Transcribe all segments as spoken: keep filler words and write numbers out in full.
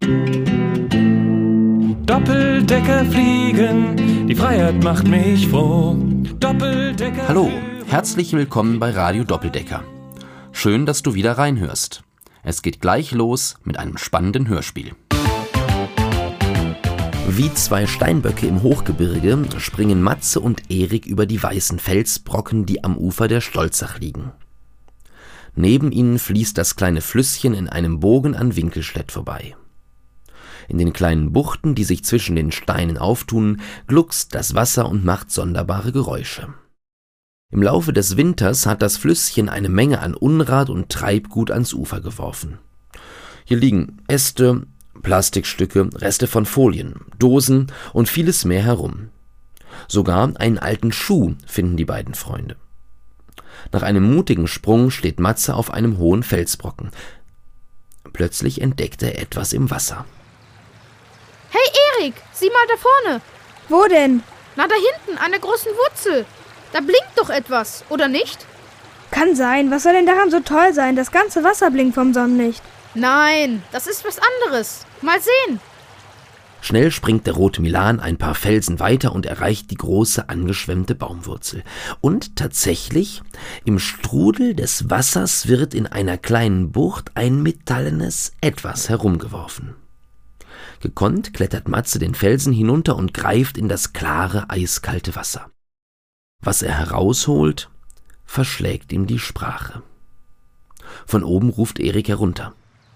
Doppeldecker fliegen, die Freiheit macht mich froh. Doppeldecker. Hallo, herzlich willkommen bei Radio Doppeldecker. Schön, dass du wieder reinhörst. Es geht gleich los mit einem spannenden Hörspiel. Wie zwei Steinböcke im Hochgebirge springen Matze und Erik über die weißen Felsbrocken, die am Ufer der Stolzach liegen. Neben ihnen fließt das kleine Flüsschen in einem Bogen an Winkelstedt vorbei. In den kleinen Buchten, die sich zwischen den Steinen auftun, gluckst das Wasser und macht sonderbare Geräusche. Im Laufe des Winters hat das Flüsschen eine Menge an Unrat und Treibgut ans Ufer geworfen. Hier liegen Äste, Plastikstücke, Reste von Folien, Dosen und vieles mehr herum. Sogar einen alten Schuh finden die beiden Freunde. Nach einem mutigen Sprung steht Matze auf einem hohen Felsbrocken. Plötzlich entdeckt er etwas im Wasser. Hey Erik, sieh mal da vorne. Wo denn? Na, da hinten, an der großen Wurzel. Da blinkt doch etwas, oder nicht? Kann sein. Was soll denn daran so toll sein? Das ganze Wasser blinkt vom Sonnenlicht. Nein, das ist was anderes. Mal sehen. Schnell springt der rote Milan ein paar Felsen weiter und erreicht die große, angeschwemmte Baumwurzel. Und tatsächlich, im Strudel des Wassers wird in einer kleinen Bucht ein metallenes Etwas herumgeworfen. Gekonnt klettert Matze den Felsen hinunter und greift in das klare, eiskalte Wasser. Was er herausholt, verschlägt ihm die Sprache. Von oben ruft Erik herunter.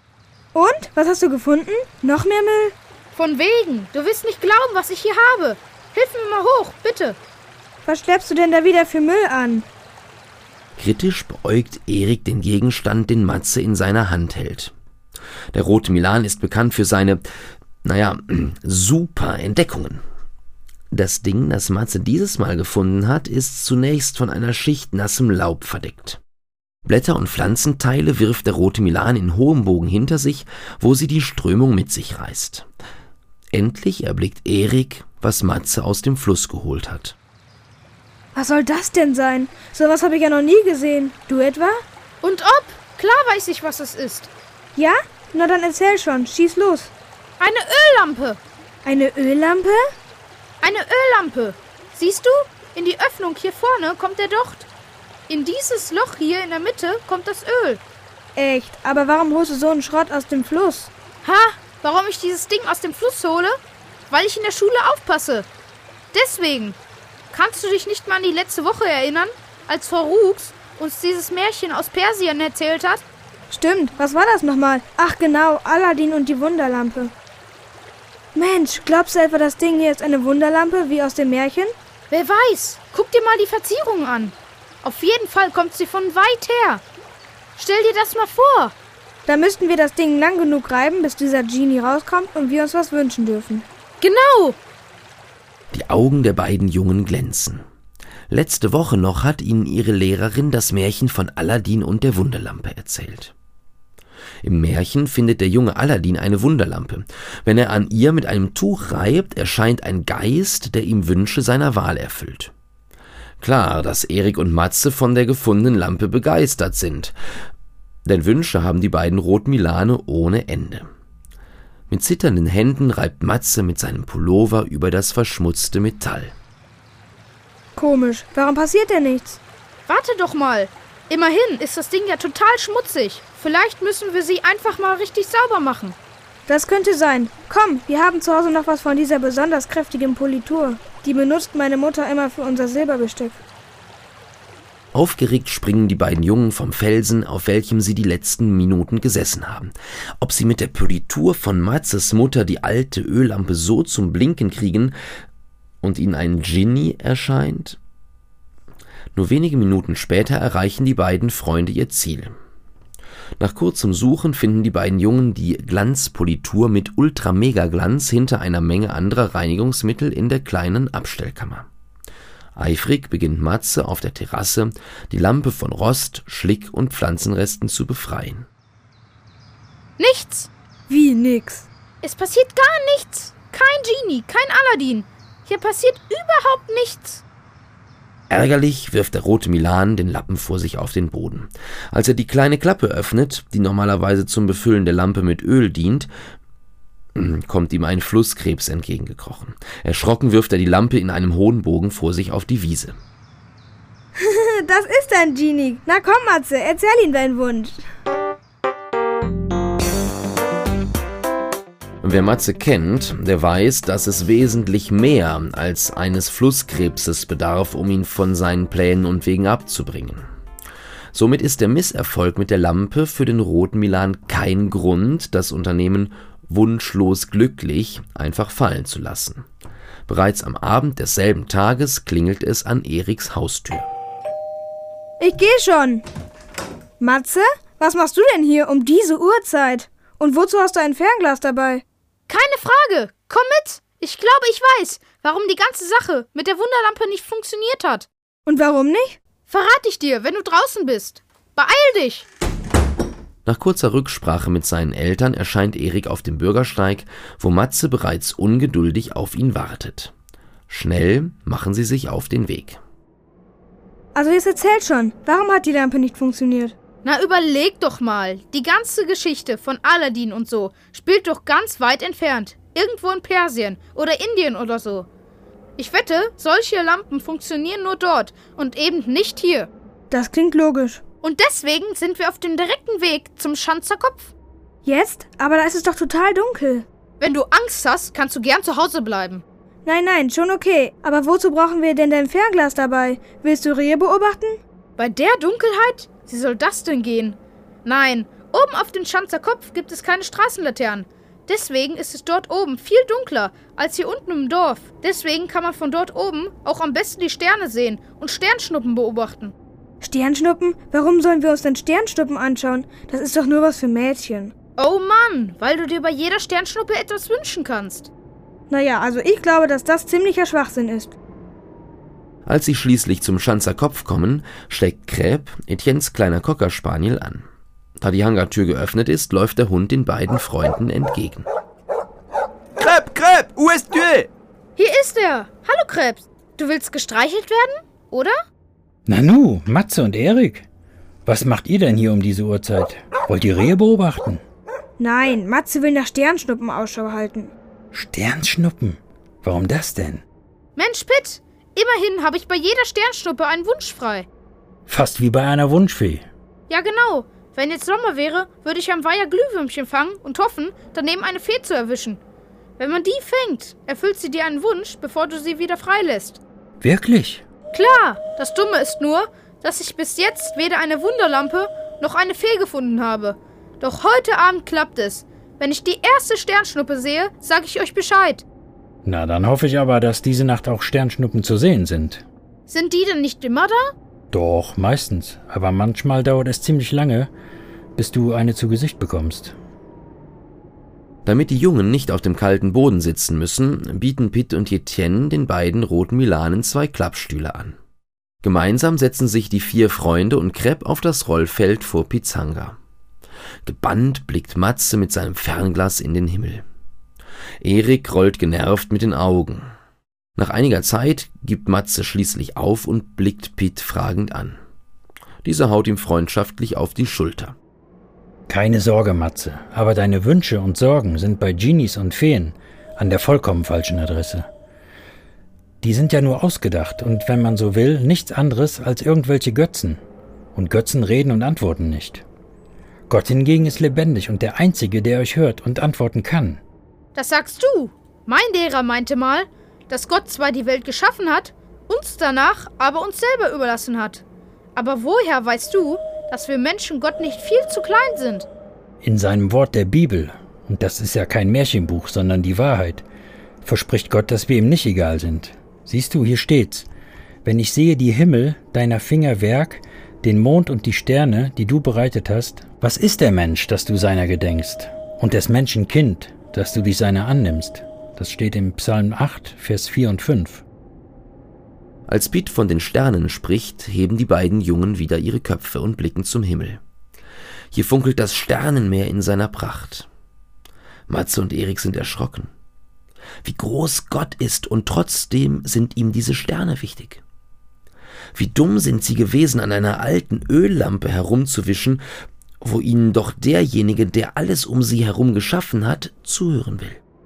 Und? Was hast du gefunden? Noch mehr Müll? Von wegen. Du wirst nicht glauben, was ich hier habe. Hilf mir mal hoch, bitte. Was schleppst du denn da wieder für Müll an? Kritisch beäugt Erik den Gegenstand, den Matze in seiner Hand hält. Der rote Milan ist bekannt für seine, naja, super Entdeckungen. Das Ding, das Matze dieses Mal gefunden hat, ist zunächst von einer Schicht nassem Laub verdeckt. Blätter und Pflanzenteile wirft der rote Milan in hohem Bogen hinter sich, wo sie die Strömung mit sich reißt. Endlich erblickt Erik, was Matze aus dem Fluss geholt hat. Was soll das denn sein? Sowas habe ich ja noch nie gesehen. Du etwa? Und ob? Klar weiß ich, was es ist. Ja? Na dann erzähl schon. Schieß los. Eine Öllampe. Eine Öllampe? Eine Öllampe. Siehst du? In die Öffnung hier vorne kommt der Docht. In dieses Loch hier in der Mitte kommt das Öl. Echt? Aber warum holst du so einen Schrott aus dem Fluss? Ha! Warum ich dieses Ding aus dem Fluss hole? Weil ich in der Schule aufpasse. Deswegen. Kannst du dich nicht mal an die letzte Woche erinnern, als Frau Rux uns dieses Märchen aus Persien erzählt hat? Stimmt. Was war das nochmal? Ach genau, Aladdin und die Wunderlampe. Mensch, glaubst du etwa, das Ding hier ist eine Wunderlampe, wie aus dem Märchen? Wer weiß. Guck dir mal die Verzierung an. Auf jeden Fall kommt sie von weit her. Stell dir das mal vor. Da müssten wir das Ding lang genug reiben, bis dieser Genie rauskommt und wir uns was wünschen dürfen. Genau. Die Augen der beiden Jungen glänzen. Letzte Woche noch hat ihnen ihre Lehrerin das Märchen von Aladdin und der Wunderlampe erzählt. Im Märchen findet der junge Aladdin eine Wunderlampe. Wenn er an ihr mit einem Tuch reibt, erscheint ein Geist, der ihm Wünsche seiner Wahl erfüllt. Klar, dass Erik und Matze von der gefundenen Lampe begeistert sind. Denn Wünsche haben die beiden roten Milane ohne Ende. Mit zitternden Händen reibt Matze mit seinem Pullover über das verschmutzte Metall. Komisch, warum passiert denn nichts? Warte doch mal. Immerhin ist das Ding ja total schmutzig. Vielleicht müssen wir sie einfach mal richtig sauber machen. Das könnte sein. Komm, wir haben zu Hause noch was von dieser besonders kräftigen Politur. Die benutzt meine Mutter immer für unser Silberbesteck. Aufgeregt springen die beiden Jungen vom Felsen, auf welchem sie die letzten Minuten gesessen haben. Ob sie mit der Politur von Matzes Mutter die alte Öllampe so zum Blinken kriegen und ihnen ein Genie erscheint? Nur wenige Minuten später erreichen die beiden Freunde ihr Ziel. Nach kurzem Suchen finden die beiden Jungen die Glanzpolitur mit Ultra-Mega-Glanz hinter einer Menge anderer Reinigungsmittel in der kleinen Abstellkammer. Eifrig beginnt Matze auf der Terrasse, die Lampe von Rost, Schlick und Pflanzenresten zu befreien. Nichts! Wie nix? Es passiert gar nichts! Kein Genie, kein Aladdin! Hier passiert überhaupt nichts! Ärgerlich wirft der rote Milan den Lappen vor sich auf den Boden. Als er die kleine Klappe öffnet, die normalerweise zum Befüllen der Lampe mit Öl dient, kommt ihm ein Flusskrebs entgegengekrochen. Erschrocken wirft er die Lampe in einem hohen Bogen vor sich auf die Wiese. Das ist ein Genie. Na komm, Matze, erzähl ihm deinen Wunsch. Wer Matze kennt, der weiß, dass es wesentlich mehr als eines Flusskrebses bedarf, um ihn von seinen Plänen und Wegen abzubringen. Somit ist der Misserfolg mit der Lampe für den Roten Milan kein Grund, das Unternehmen wunschlos glücklich einfach fallen zu lassen. Bereits am Abend desselben Tages klingelt es an Eriks Haustür. Ich gehe schon. Matze, was machst du denn hier um diese Uhrzeit? Und wozu hast du ein Fernglas dabei? Keine Frage. Komm mit. Ich glaube, ich weiß, warum die ganze Sache mit der Wunderlampe nicht funktioniert hat. Und warum nicht? Verrate ich dir, wenn du draußen bist. Beeil dich! Nach kurzer Rücksprache mit seinen Eltern erscheint Erik auf dem Bürgersteig, wo Matze bereits ungeduldig auf ihn wartet. Schnell machen sie sich auf den Weg. Also jetzt erzählt schon, warum hat die Lampe nicht funktioniert? Na, überleg doch mal. Die ganze Geschichte von Aladdin und so spielt doch ganz weit entfernt. Irgendwo in Persien oder Indien oder so. Ich wette, solche Lampen funktionieren nur dort und eben nicht hier. Das klingt logisch. Und deswegen sind wir auf dem direkten Weg zum Schanzer Kopf. Jetzt? Aber da ist es doch total dunkel. Wenn du Angst hast, kannst du gern zu Hause bleiben. Nein, nein, schon okay. Aber wozu brauchen wir denn dein Fernglas dabei? Willst du Rehe beobachten? Bei der Dunkelheit? Wie soll das denn gehen? Nein, oben auf dem Schanzer Kopf gibt es keine Straßenlaternen. Deswegen ist es dort oben viel dunkler als hier unten im Dorf. Deswegen kann man von dort oben auch am besten die Sterne sehen und Sternschnuppen beobachten. Sternschnuppen? Warum sollen wir uns denn Sternschnuppen anschauen? Das ist doch nur was für Mädchen. Oh Mann, weil du dir bei jeder Sternschnuppe etwas wünschen kannst. Naja, also ich glaube, dass das ziemlicher Schwachsinn ist. Als sie schließlich zum Schanzer Kopf kommen, schlägt Crêpe Etiennes kleiner Cocker Spaniel an. Da die Hangartür geöffnet ist, läuft der Hund den beiden Freunden entgegen. Crêpe, Crêpe, où est-tu? Hier ist er. Hallo Krebs. Du willst gestreichelt werden, oder? Nanu, Matze und Erik. Was macht ihr denn hier um diese Uhrzeit? Wollt ihr Rehe beobachten? Nein, Matze will nach Sternschnuppen Ausschau halten. Sternschnuppen? Warum das denn? Mensch, Pitt, immerhin habe ich bei jeder Sternschnuppe einen Wunsch frei. Fast wie bei einer Wunschfee. Ja, genau. Wenn jetzt Sommer wäre, würde ich am Weiher Glühwürmchen fangen und hoffen, daneben eine Fee zu erwischen. Wenn man die fängt, erfüllt sie dir einen Wunsch, bevor du sie wieder freilässt. Wirklich? Klar, das Dumme ist nur, dass ich bis jetzt weder eine Wunderlampe noch eine Fee gefunden habe. Doch heute Abend klappt es. Wenn ich die erste Sternschnuppe sehe, sage ich euch Bescheid. Na, dann hoffe ich aber, dass diese Nacht auch Sternschnuppen zu sehen sind. Sind die denn nicht immer da? Doch, meistens. Aber manchmal dauert es ziemlich lange, bis du eine zu Gesicht bekommst. Damit die Jungen nicht auf dem kalten Boden sitzen müssen, bieten Pitt und Etienne den beiden Roten Milanen zwei Klappstühle an. Gemeinsam setzen sich die vier Freunde und Crêpe auf das Rollfeld vor Pitts Hangar. Gebannt blickt Matze mit seinem Fernglas in den Himmel. Erik rollt genervt mit den Augen. Nach einiger Zeit gibt Matze schließlich auf und blickt Pitt fragend an. Dieser haut ihm freundschaftlich auf die Schulter. Keine Sorge, Matze, aber deine Wünsche und Sorgen sind bei Genies und Feen an der vollkommen falschen Adresse. Die sind ja nur ausgedacht und, wenn man so will, nichts anderes als irgendwelche Götzen. Und Götzen reden und antworten nicht. Gott hingegen ist lebendig und der Einzige, der euch hört und antworten kann. Das sagst du. Mein Lehrer meinte mal, dass Gott zwar die Welt geschaffen hat, uns danach aber uns selber überlassen hat. Aber woher weißt du, dass wir Menschen Gott nicht viel zu klein sind? In seinem Wort der Bibel, und das ist ja kein Märchenbuch, sondern die Wahrheit, verspricht Gott, dass wir ihm nicht egal sind. Siehst du, hier steht's. Wenn ich sehe die Himmel, deiner Finger Werk, den Mond und die Sterne, die du bereitet hast, was ist der Mensch, dass du seiner gedenkst? Und des Menschen Kind, dass du dich seiner annimmst? Das steht im Psalm acht, Vers vier und fünf. Als Pitt von den Sternen spricht, heben die beiden Jungen wieder ihre Köpfe und blicken zum Himmel. Hier funkelt das Sternenmeer in seiner Pracht. Matze und Erik sind erschrocken. Wie groß Gott ist und trotzdem sind ihm diese Sterne wichtig. Wie dumm sind sie gewesen, an einer alten Öllampe herumzuwischen, wo ihnen doch derjenige, der alles um sie herum geschaffen hat, zuhören will.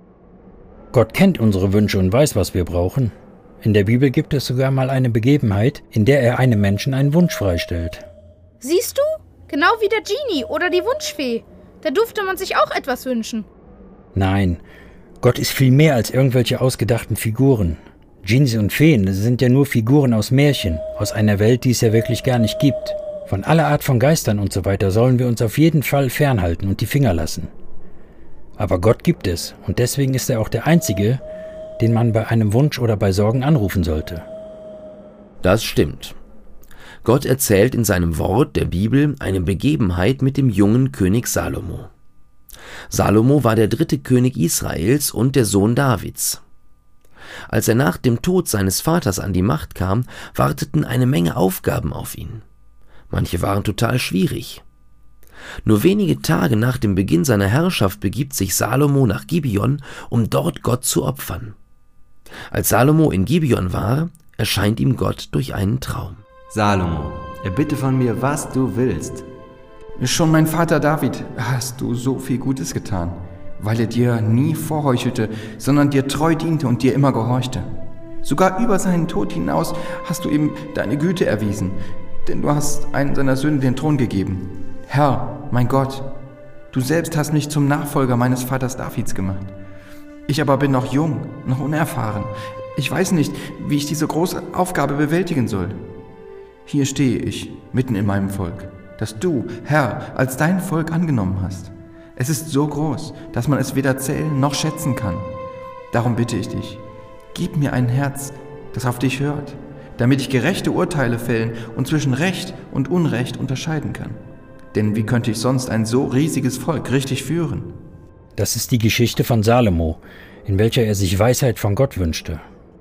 Gott kennt unsere Wünsche und weiß, was wir brauchen. In der Bibel gibt es sogar mal eine Begebenheit, in der er einem Menschen einen Wunsch freistellt. Siehst du? Genau wie der Genie oder die Wunschfee. Da durfte man sich auch etwas wünschen. Nein, Gott ist viel mehr als irgendwelche ausgedachten Figuren. Genies und Feen sind ja nur Figuren aus Märchen, aus einer Welt, die es ja wirklich gar nicht gibt. Von aller Art von Geistern und so weiter sollen wir uns auf jeden Fall fernhalten und die Finger lassen. Aber Gott gibt es, und deswegen ist er auch der Einzige, den man bei einem Wunsch oder bei Sorgen anrufen sollte. Das stimmt. Gott erzählt in seinem Wort, der Bibel, eine Begebenheit mit dem jungen König Salomo. Salomo war der dritte König Israels und der Sohn Davids. Als er nach dem Tod seines Vaters an die Macht kam, warteten eine Menge Aufgaben auf ihn. Manche waren total schwierig. Nur wenige Tage nach dem Beginn seiner Herrschaft begibt sich Salomo nach Gibeon, um dort Gott zu opfern. Als Salomo in Gibeon war, erscheint ihm Gott durch einen Traum. Salomo, erbitte von mir, was du willst. Schon mein Vater David hast du so viel Gutes getan, weil er dir nie vorheuchelte, sondern dir treu diente und dir immer gehorchte. Sogar über seinen Tod hinaus hast du ihm deine Güte erwiesen, denn du hast einen seiner Söhne den Thron gegeben. Herr, mein Gott, du selbst hast mich zum Nachfolger meines Vaters Davids gemacht. Ich aber bin noch jung, noch unerfahren. Ich weiß nicht, wie ich diese große Aufgabe bewältigen soll. Hier stehe ich, mitten in meinem Volk, das du, Herr, als dein Volk angenommen hast. Es ist so groß, dass man es weder zählen noch schätzen kann. Darum bitte ich dich, gib mir ein Herz, das auf dich hört, damit ich gerechte Urteile fällen und zwischen Recht und Unrecht unterscheiden kann. Denn wie könnte ich sonst ein so riesiges Volk richtig führen? Das ist die Geschichte von Salomo, in welcher er sich Weisheit von Gott wünschte.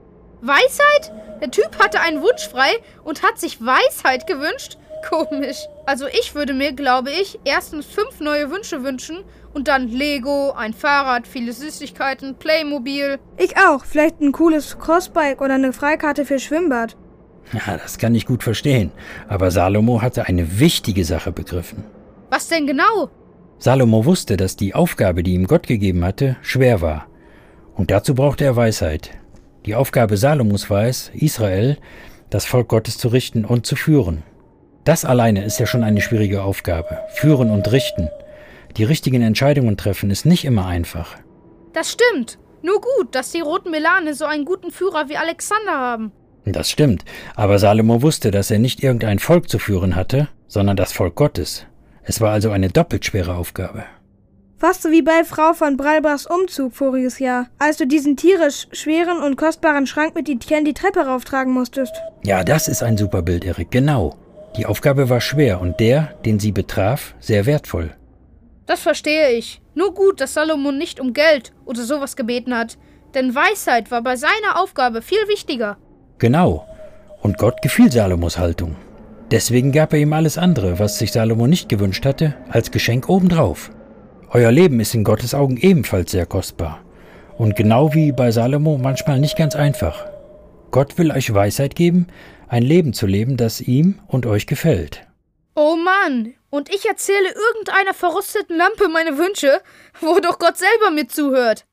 Weisheit? Der Typ hatte einen Wunsch frei und hat sich Weisheit gewünscht? Komisch. Also ich würde mir, glaube ich, erstens fünf neue Wünsche wünschen und dann Lego, ein Fahrrad, viele Süßigkeiten, Playmobil. Ich auch. Vielleicht ein cooles Crossbike oder eine Freikarte für Schwimmbad. Ja, das kann ich gut verstehen. Aber Salomo hatte eine wichtige Sache begriffen. Was denn genau? Salomo wusste, dass die Aufgabe, die ihm Gott gegeben hatte, schwer war. Und dazu brauchte er Weisheit. Die Aufgabe Salomos war es, Israel, das Volk Gottes zu richten und zu führen. Das alleine ist ja schon eine schwierige Aufgabe. Führen und richten. Die richtigen Entscheidungen treffen ist nicht immer einfach. Das stimmt. Nur gut, dass die Roten Melane so einen guten Führer wie Alexander haben. Das stimmt, aber Salomo wusste, dass er nicht irgendein Volk zu führen hatte, sondern das Volk Gottes. Es war also eine doppelt schwere Aufgabe. Fast so wie bei Frau von Bralbachs Umzug voriges Jahr, als du diesen tierisch schweren und kostbaren Schrank mit Etienne die Treppe rauftragen musstest. Ja, das ist ein super Bild, Erik, genau. Die Aufgabe war schwer und der, den sie betraf, sehr wertvoll. Das verstehe ich. Nur gut, dass Salomon nicht um Geld oder sowas gebeten hat, denn Weisheit war bei seiner Aufgabe viel wichtiger. Genau. Und Gott gefiel Salomos Haltung. Deswegen gab er ihm alles andere, was sich Salomo nicht gewünscht hatte, als Geschenk obendrauf. Euer Leben ist in Gottes Augen ebenfalls sehr kostbar. Und genau wie bei Salomo manchmal nicht ganz einfach. Gott will euch Weisheit geben, ein Leben zu leben, das ihm und euch gefällt. Oh Mann, und ich erzähle irgendeiner verrosteten Lampe meine Wünsche, wo doch Gott selber mir zuhört.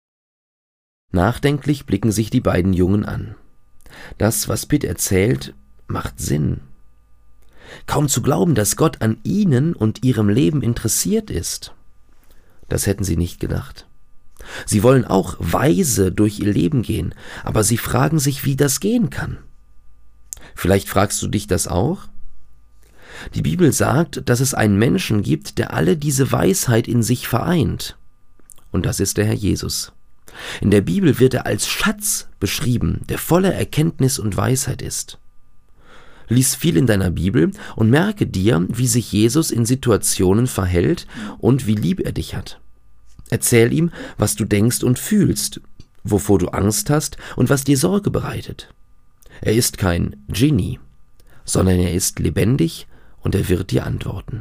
Nachdenklich blicken sich die beiden Jungen an. Das, was Pitt erzählt, macht Sinn. Kaum zu glauben, dass Gott an ihnen und ihrem Leben interessiert ist. Das hätten sie nicht gedacht. Sie wollen auch weise durch ihr Leben gehen, aber sie fragen sich, wie das gehen kann. Vielleicht fragst du dich das auch? Die Bibel sagt, dass es einen Menschen gibt, der alle diese Weisheit in sich vereint. Und das ist der Herr Jesus. In der Bibel wird er als Schatz beschrieben, der voller Erkenntnis und Weisheit ist. Lies viel in deiner Bibel und merke dir, wie sich Jesus in Situationen verhält und wie lieb er dich hat. Erzähl ihm, was du denkst und fühlst, wovor du Angst hast und was dir Sorge bereitet. Er ist kein Genie, sondern er ist lebendig und er wird dir antworten.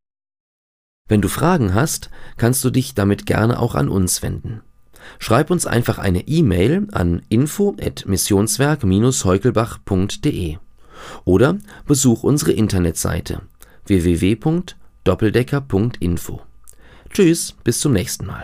Wenn du Fragen hast, kannst du dich damit gerne auch an uns wenden. Schreib uns einfach eine E-Mail an info at missionswerk Bindestrich heukelbach punkt de oder besuch unsere Internetseite w w w punkt doppeldecker punkt info. Tschüss, bis zum nächsten Mal.